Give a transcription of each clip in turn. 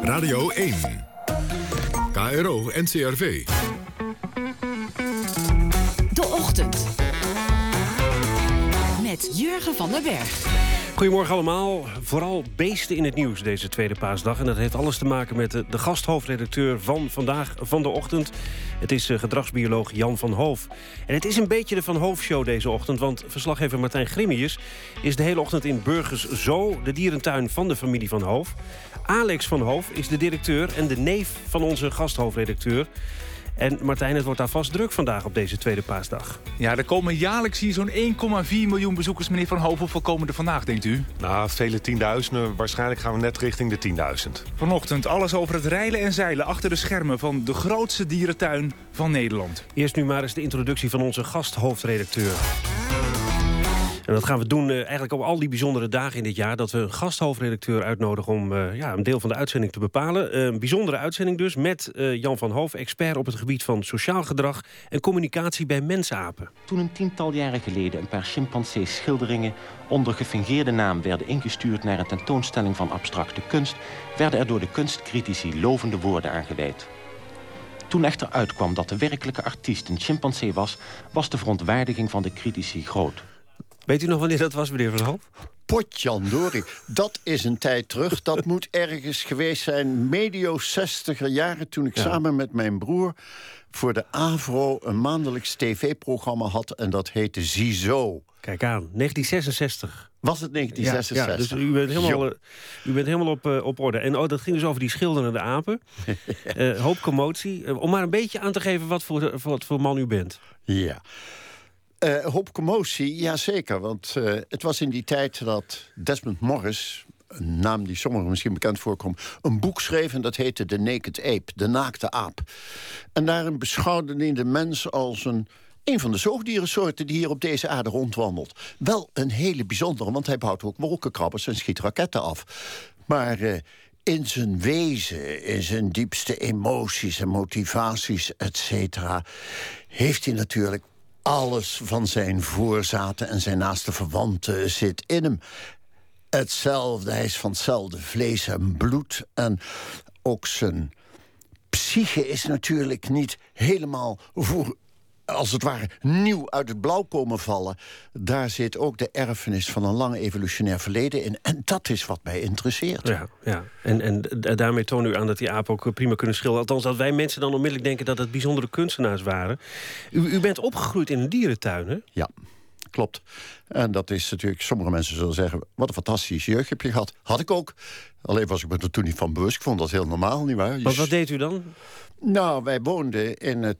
Radio 1. KRO NCRV. De Ochtend. Met Jurgen van den Berg. Goedemorgen allemaal. Vooral beesten in het nieuws deze tweede paasdag. En dat heeft alles te maken met de gasthoofdredacteur van vandaag, van de ochtend. Het is gedragsbioloog Jan van Hoof. En het is een beetje de Van Hoof Show deze ochtend. Want verslaggever Martijn Grimius is de hele ochtend in Burgers Zoo, de dierentuin van de familie Van Hoof. Alex van Hoof is de directeur en de neef van onze gasthoofdredacteur. En Martijn, het wordt daar vast druk vandaag op deze tweede paasdag. Ja, er komen jaarlijks hier zo'n 1,4 miljoen bezoekers, meneer Van Hoof. Hoeveel komen er vandaag, denkt u? Nou, vele tienduizenden. Waarschijnlijk gaan we net richting de 10.000. Vanochtend alles over het reilen en zeilen achter de schermen van de grootste dierentuin van Nederland. Eerst nu maar eens de introductie van onze gasthoofdredacteur. En dat gaan we doen eigenlijk op al die bijzondere dagen in dit jaar, dat we een gasthoofdredacteur uitnodigen om een deel van de uitzending te bepalen. Een bijzondere uitzending dus met Jan van Hoof, expert op het gebied van sociaal gedrag en communicatie bij mensapen. Toen een tiental jaren geleden een paar chimpansees schilderingen onder gefingeerde naam werden ingestuurd naar een tentoonstelling van abstracte kunst, werden er door de kunstcritici lovende woorden aangeweid. Toen echter uitkwam dat de werkelijke artiest een chimpansee was, was de verontwaardiging van de critici groot. Weet u nog wanneer dat was, meneer Van Hoof? Potjandori, dat is een tijd terug. Dat moet ergens geweest zijn, medio 60er jaren, toen ik samen met mijn broer voor de AVRO een maandelijks tv-programma had. En dat heette Ziezo. Kijk aan, 1966. Was het 1966? Ja, dus u bent helemaal op orde. En dat ging dus over die schilderende apen. Hoop commotie. Om maar een beetje aan te geven wat voor man u bent. Ja. Hoop commotie, jazeker. Want het was in die tijd dat Desmond Morris, een naam die sommigen misschien bekend voorkomt, een boek schreef en dat heette The Naked Ape, de naakte aap. En daarin beschouwde hij de mens als een van de zoogdierensoorten die hier op deze aarde rondwandelt. Wel een hele bijzondere, want hij bouwt ook wolkenkrabbers en schiet raketten af. Maar in zijn wezen, in zijn diepste emoties en motivaties, et cetera, heeft hij natuurlijk alles van zijn voorzaten en zijn naaste verwanten zit in hem. Hetzelfde, hij is van hetzelfde vlees en bloed. En ook zijn psyche is natuurlijk niet helemaal als het ware nieuw uit het blauw komen vallen. Daar zit ook de erfenis van een lang evolutionair verleden in. En dat is wat mij interesseert. Ja. En daarmee tonen u aan dat die apen ook prima kunnen schilderen. Althans, dat wij mensen dan onmiddellijk denken dat het bijzondere kunstenaars waren. U bent opgegroeid in een dierentuin, hè? Ja. Klopt. En dat is natuurlijk, sommige mensen zullen zeggen, wat een fantastisch jeugd heb je gehad. Had ik ook. Alleen was ik me er toen niet van bewust. Ik vond dat heel normaal, nietwaar? Maar wat deed u dan? Nou, wij woonden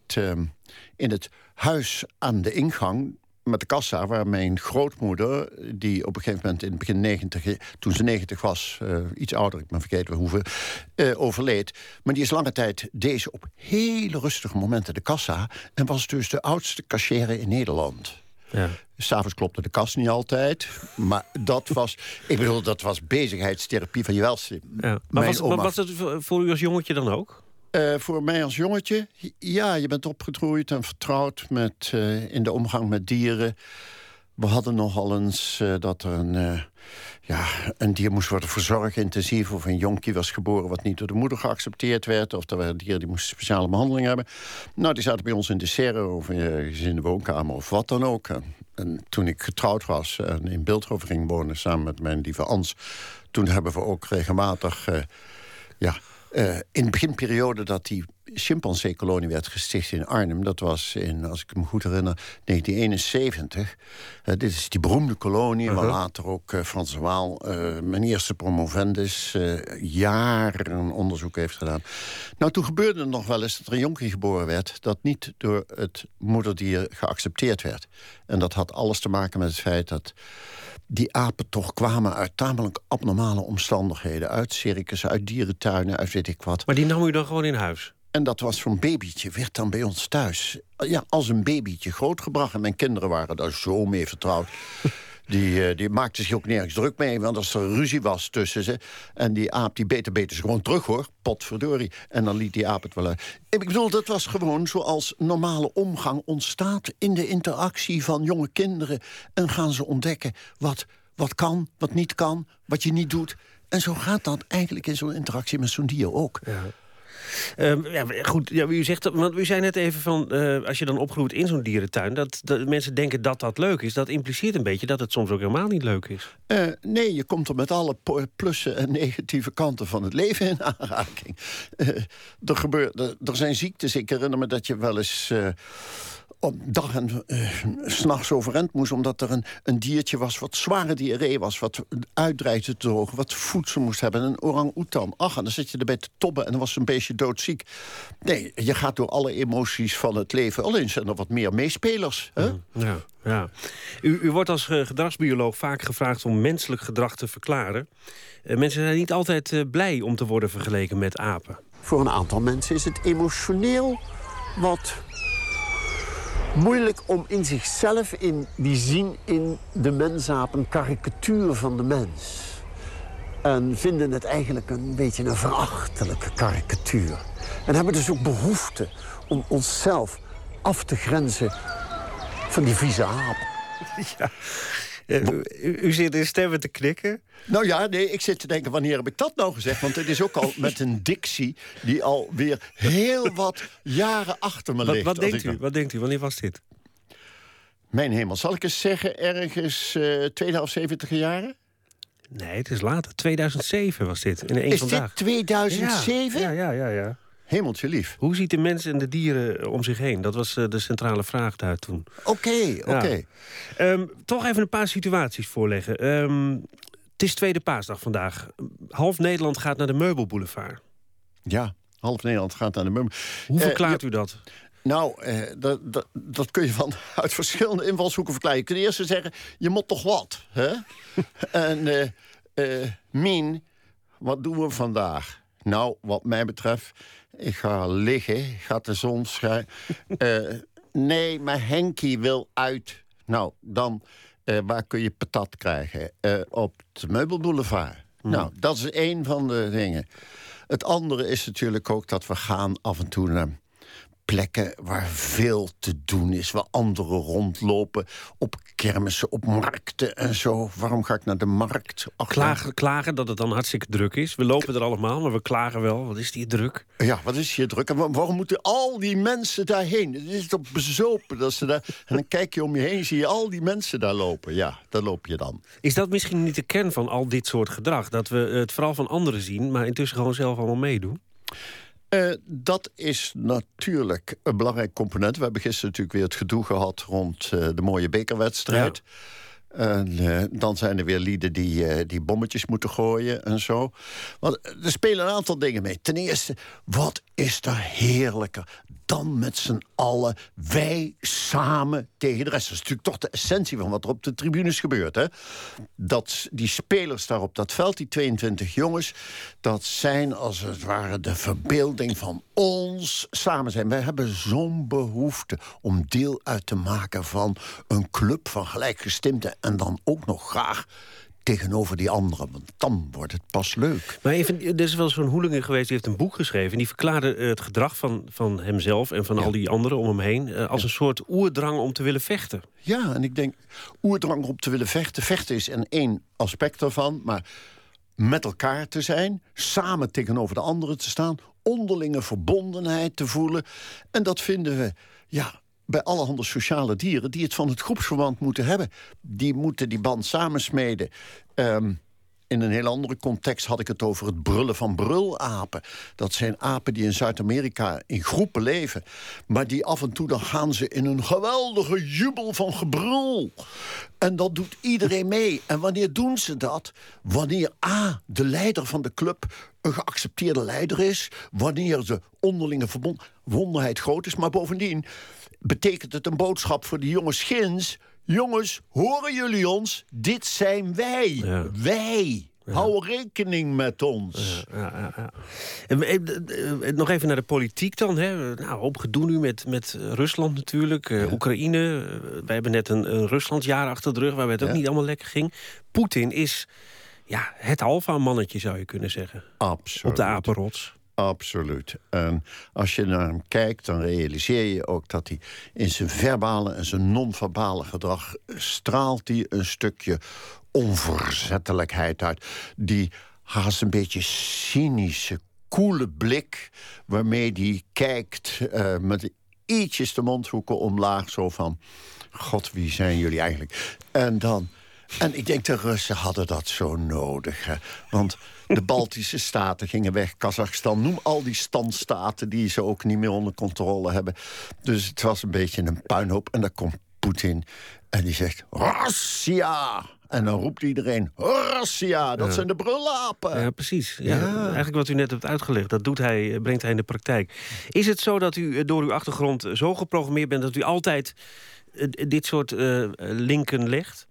in het huis aan de ingang met de kassa, waar mijn grootmoeder, die op een gegeven moment in het begin 90, toen ze 90 was, iets ouder, ik ben vergeten hoeveel, overleed. Maar die is lange tijd deze op hele rustige momenten de kassa en was dus de oudste cashier in Nederland. Ja. 'S Avonds klopte de kast niet altijd. Maar dat was bezigheidstherapie van je welste. Ja. Maar was het voor u als jongetje dan ook? Voor mij als jongetje? Ja, je bent opgegroeid en vertrouwd met in de omgang met dieren. We hadden nogal eens dat er een dier moest worden verzorgd intensief, of een jonkie was geboren wat niet door de moeder geaccepteerd werd, of er waren dieren die moesten speciale behandeling hebben. Nou, die zaten bij ons in de serre of in de woonkamer of wat dan ook. En toen ik getrouwd was en in Bilthoven ging wonen samen met mijn lieve Ans, toen hebben we ook regelmatig in de beginperiode dat die chimpansee-kolonie werd gesticht in Arnhem, dat was in, als ik me goed herinner, 1971. Dit is die beroemde kolonie, waar later ook Frans de Waal, mijn eerste promovendus, jaren onderzoek heeft gedaan. Nou, toen gebeurde het nog wel eens dat er een jonkie geboren werd dat niet door het moederdier geaccepteerd werd. En dat had alles te maken met het feit dat die apen toch kwamen uit tamelijk abnormale omstandigheden. Uit circussen, uit dierentuinen, uit weet ik wat. Maar die nam u dan gewoon in huis? En dat was zo'n babytje, werd dan bij ons thuis als een babytje grootgebracht. En mijn kinderen waren daar zo mee vertrouwd. Die maakten zich ook nergens druk mee. Want als er ruzie was tussen ze en die aap, die beter ze gewoon terug, hoor. Potverdorie. En dan liet die aap het wel uit. Ik bedoel, dat was gewoon zoals normale omgang ontstaat in de interactie van jonge kinderen. En gaan ze ontdekken wat kan, wat niet kan, wat je niet doet. En zo gaat dat eigenlijk in zo'n interactie met zo'n dier ook. Ja. Goed, u zegt, want u zei net even van, als je dan opgroeit in zo'n dierentuin, dat mensen denken dat dat leuk is. Dat impliceert een beetje dat het soms ook helemaal niet leuk is. Nee, je komt er met alle plussen en negatieve kanten van het leven in aanraking. Er zijn ziektes. Ik herinner me dat je wel eens op dag en 's nachts overeind moest, omdat er een diertje was wat zware diarree was, wat uitdreigde te drogen, wat voedsel moest hebben. Een orang-oetan. Ach, en dan zit je erbij te tobben en dan was een beestje doodziek. Nee, je gaat door alle emoties van het leven. Alleen zijn er wat meer meespelers. Hè? Ja. U wordt als gedragsbioloog vaak gevraagd om menselijk gedrag te verklaren. Mensen zijn niet altijd blij om te worden vergeleken met apen. Voor een aantal mensen is het emotioneel wat moeilijk om in zichzelf die zien in de mensaap een karikatuur van de mens. En vinden het eigenlijk een beetje een verachtelijke karikatuur. En hebben dus ook behoefte om onszelf af te grenzen van die vieze aap. Ja. U zit in stemmen te knikken. Nou ja, nee, ik zit te denken, wanneer heb ik dat nou gezegd? Want het is ook al met een dictie die alweer heel wat jaren achter me ligt. Wat denkt u? Wanneer was dit? Mijn hemel, zal ik eens zeggen, ergens tweede half 70 jaren? Nee, het is later. 2007 was dit. In één is vandaag. Dit 2007? Ja. Hemeltje lief. Hoe ziet de mens en de dieren om zich heen? Dat was de centrale vraag daar toen. Oké. Toch even een paar situaties voorleggen. Het is Tweede Paasdag vandaag. Half Nederland gaat naar de Meubelboulevard. Ja, half Nederland gaat naar de meubel. Hoe verklaart u dat? Nou, dat kun je uit verschillende invalshoeken verklaren. Je kunt eerst zeggen, je moet toch wat, hè? En Mien, wat doen we vandaag? Nou, wat mij betreft, ik ga liggen, gaat de zon schijnen. Nee, maar Henkie wil uit. Nou, dan, waar kun je patat krijgen? Op de Meubelboulevard. Nou, dat is één van de dingen. Het andere is natuurlijk ook dat we gaan af en toe naar plekken waar veel te doen is, waar anderen rondlopen, op kermissen, op markten en zo. Waarom ga ik naar de markt? Klagen dat het dan hartstikke druk is. We lopen er allemaal, maar we klagen wel. Wat is die druk? Ja, wat is hier druk? En waarom moeten al die mensen daarheen? Het is toch bezopen dat ze daar. En dan kijk je om je heen, zie je al die mensen daar lopen. Ja, daar loop je dan. Is dat misschien niet de kern van al dit soort gedrag? Dat we het vooral van anderen zien, maar intussen gewoon zelf allemaal meedoen? Dat is natuurlijk een belangrijk component. We hebben gisteren natuurlijk weer het gedoe gehad rond de mooie bekerwedstrijd. Ja. En dan zijn er weer lieden die bommetjes moeten gooien en zo. Want er spelen een aantal dingen mee. Ten eerste, wat is er heerlijker dan met z'n allen, wij samen tegen de rest. Dat is natuurlijk toch de essentie van wat er op de tribunes gebeurt. Hè? Dat die spelers daar op dat veld, die 22 jongens, dat zijn als het ware de verbeelding van ons samen zijn. Wij hebben zo'n behoefte om deel uit te maken van een club van gelijkgestemden en dan ook nog graag tegenover die anderen, want dan wordt het pas leuk. Maar even, er is wel zo'n hooligan geweest, die heeft een boek geschreven en die verklaarde het gedrag van hemzelf en van al die anderen om hem heen als een soort oerdrang om te willen vechten. Ja, en ik denk, oerdrang om te willen vechten. Vechten is één aspect daarvan, maar met elkaar te zijn, samen tegenover de anderen te staan, onderlinge verbondenheid te voelen. En dat vinden we, bij allerhande sociale dieren die het van het groepsverband moeten hebben. Die moeten die band samensmeden. In een heel andere context had ik het over het brullen van brulapen. Dat zijn apen die in Zuid-Amerika in groepen leven. Maar die af en toe, dan gaan ze in een geweldige jubel van gebrul. En dat doet iedereen mee. En wanneer doen ze dat? Wanneer de leider van de club een geaccepteerde leider is. Wanneer de onderlinge verbondenheid groot is. Maar bovendien betekent het een boodschap voor die jongens ginds. Jongens, horen jullie ons? Dit zijn wij. Ja. Wij. Ja. Hou rekening met ons. Ja. Nog even naar de politiek dan. Hè. Nou, hoop gedoe nu met Rusland natuurlijk. Oekraïne. Wij hebben net een Ruslandjaar achter de rug waar het ook niet allemaal lekker ging. Poetin is het alfa-mannetje, zou je kunnen zeggen. Absoluut. Op de apenrots. Absoluut. En als je naar hem kijkt, dan realiseer je ook dat hij in zijn verbale en zijn non-verbale gedrag straalt hij een stukje onverzettelijkheid uit. Die haast een beetje cynische, koele blik waarmee die kijkt met ietsjes de mondhoeken omlaag, zo van, god, wie zijn jullie eigenlijk? En ik denk, de Russen hadden dat zo nodig. Hè? Want de Baltische staten gingen weg, Kazachstan, noem al die standstaten die ze ook niet meer onder controle hebben. Dus het was een beetje een puinhoop. En dan komt Poetin en die zegt, Russia! En dan roept iedereen, Russia, dat zijn de brullapen. Ja, precies. Ja. Eigenlijk wat u net hebt uitgelegd, dat brengt hij in de praktijk. Is het zo dat u door uw achtergrond zo geprogrammeerd bent dat u altijd dit soort linken legt?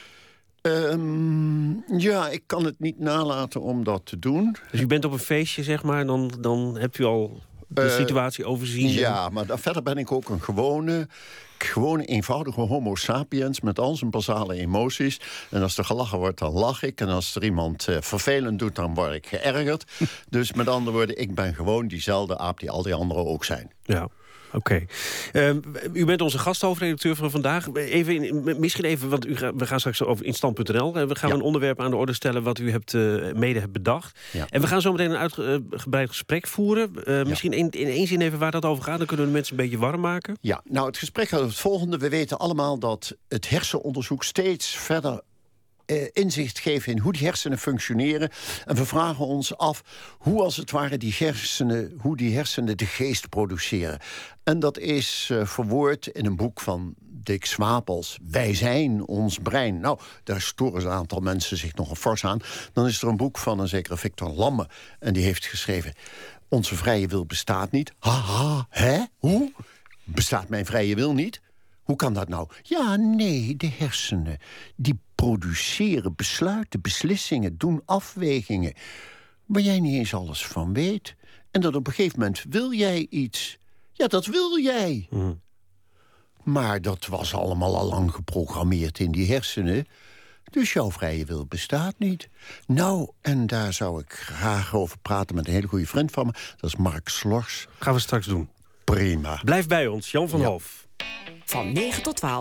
Ja, ik kan het niet nalaten om dat te doen. Dus u bent op een feestje, zeg maar, dan hebt u al de situatie overzien? Ja, maar verder ben ik ook een gewone eenvoudige homo sapiens met al zijn basale emoties. En als er gelachen wordt, dan lach ik. En als er iemand vervelend doet, dan word ik geërgerd. Dus met andere woorden, ik ben gewoon diezelfde aap die al die anderen ook zijn. Ja. Oké. U bent onze gasthoofdredacteur van vandaag. Misschien even, want we gaan straks over in stand.nl. We gaan een onderwerp aan de orde stellen wat u mede hebt bedacht. Ja. En we gaan zo meteen een uitgebreid gesprek voeren. Misschien in één zin even waar dat over gaat. Dan kunnen we de mensen een beetje warm maken. Ja, nou het gesprek gaat over het volgende. We weten allemaal dat het hersenonderzoek steeds verder inzicht geven in hoe die hersenen functioneren. En we vragen ons af hoe als het ware die hersenen de geest produceren. En dat is verwoord in een boek van Dick Swapels. Wij zijn ons brein. Nou, daar storen een aantal mensen zich nogal fors aan. Dan is er een boek van een zekere Victor Lamme. En die heeft geschreven, onze vrije wil bestaat niet. Haha, hè? Hoe? Bestaat mijn vrije wil niet? Hoe kan dat nou? Ja, nee, de hersenen, die produceren besluiten, beslissingen, doen afwegingen waar jij niet eens alles van weet. En dat op een gegeven moment wil jij iets. Ja, dat wil jij. Maar dat was allemaal al lang geprogrammeerd in die hersenen. Dus jouw vrije wil bestaat niet. Nou, en daar zou ik graag over praten met een hele goede vriend van me. Dat is Mark Slors. Gaan we straks doen. Prima. Blijf bij ons, Jan van Hoof. Van 9 tot 12.